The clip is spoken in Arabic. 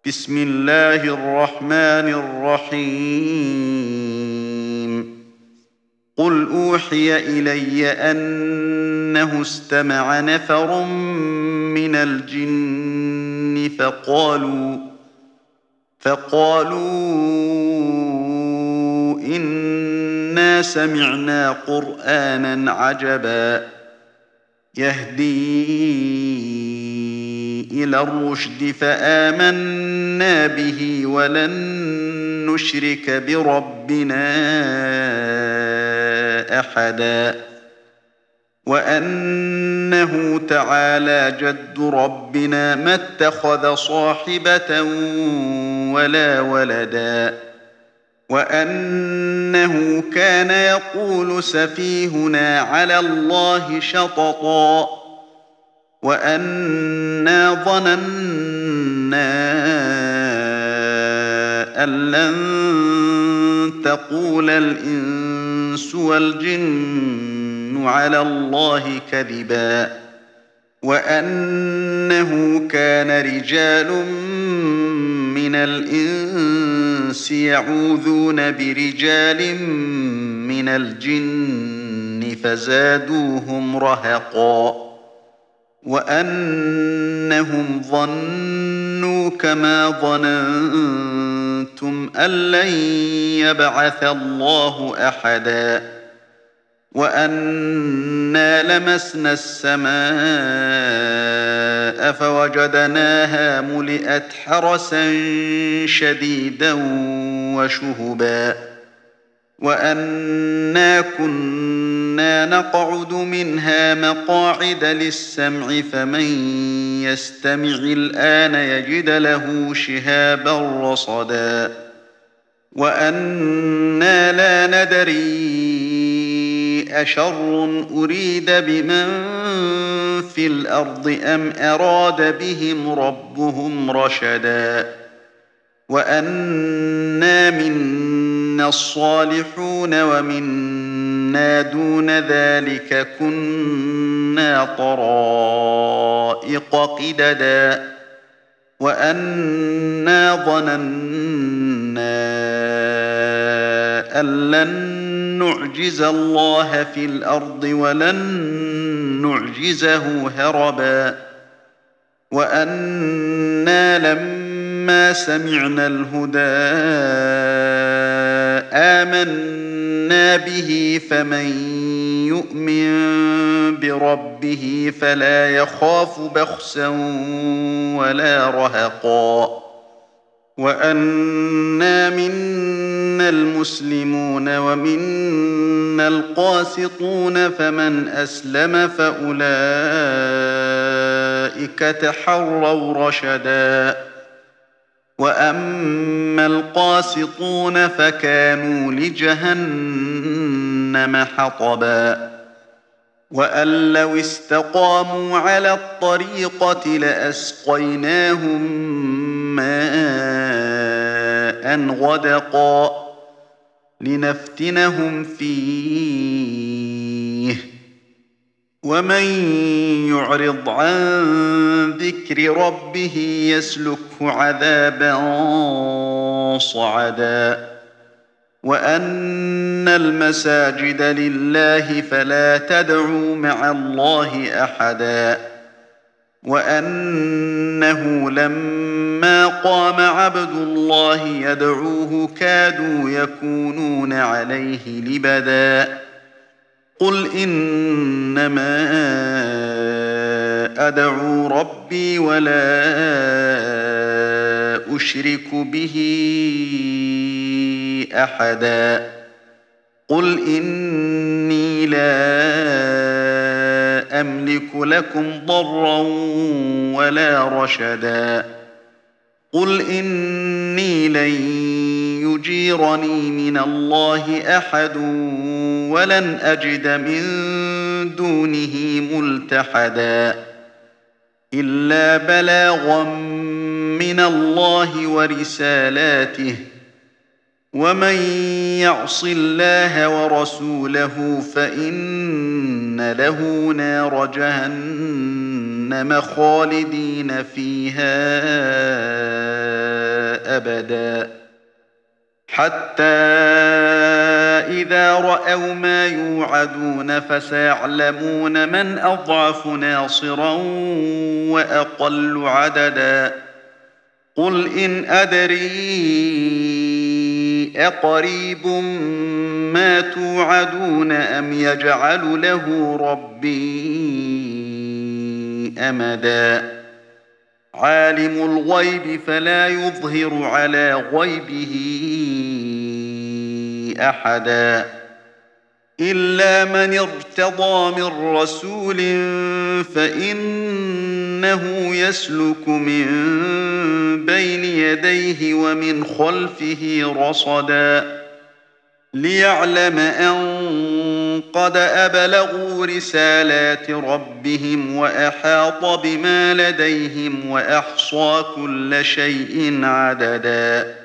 بسم الله الرحمن الرحيم قل أوحي إلي أنه استمع نفر من الجن فقالوا إنا سمعنا قرآنا عجبا يهدي إلى الرشد فآمنا به ولن نشرك بربنا أحدا وأنه تعالى جد ربنا ما اتخذ صاحبة ولا ولدا وأنه كان يقول سفيهنا على الله شططا وأنا ظننا أن لن تقول الإنس والجن على الله كذبا وأنه كان رجال من الإنس يعوذون برجال من الجن فزادوهم رهقا وأنهم ظنوا كما ظننتم أن لن يبعث الله أحدا وأنا لمسنا السماء فوجدناها ملئت حرسا شديدا وشهبا وأنا كنا نقعد منها مقاعد للسمع فمن يستمع الآن يجد له شهابا رصدا وأنا لا ندري أشر أريد بمن في الأرض أم أراد بهم ربهم رشدا وأنا منا الصالحون ومنا دون ذلك كنا طرائق قددا وأنا ظننا أن لن نعجز الله في الأرض ولن نعجزه هربا وأنا لما سمعنا الهدى آمنا به فمن يؤمن بربه فلا يخاف بخسا ولا رهقا وأنا منا المسلمون ومنا القاسطون فمن أسلم فأولئك تحروا رشدا وأما القاسطون فكانوا لجهنم حطبا وأن لو استقاموا على الطريقة لأسقيناهم ماء غدقا لنفتنهم فيه ومن يعرض عن ذكر ربه يسلكه عذابا صعدا وأن المساجد لله فلا تدعوا مع الله أحدا وأنه لما قام عبد الله يدعوه كادوا يكونون عليه لبدا قل إنما أدعو ربي ولا أشرك به أحدا قل إني لا أملك لكم ضرا ولا رشدا قل إني لن يجيرني من الله أحد ولن أجد من دونه ملتحدا إلا بلاغا من الله ورسالاته ومن يعص الله ورسوله فإن له نار جهنم خالدين فيها أبدا حتى إذا رأوا ما يوعدون فسيعلمون من أضعف ناصرا وأقل عددا قل إن أدري أقريب ما توعدون أم يجعل له ربي أمدا عالم الغيب فلا يظهر على غيبه أحدا إلا من ارتضى من رسول فإنه يسلك من بين يديه ومن خلفه رصدا ليعلم أن قد أبلغوا رسالات ربهم وأحاط بما لديهم وأحصى كل شيء عددا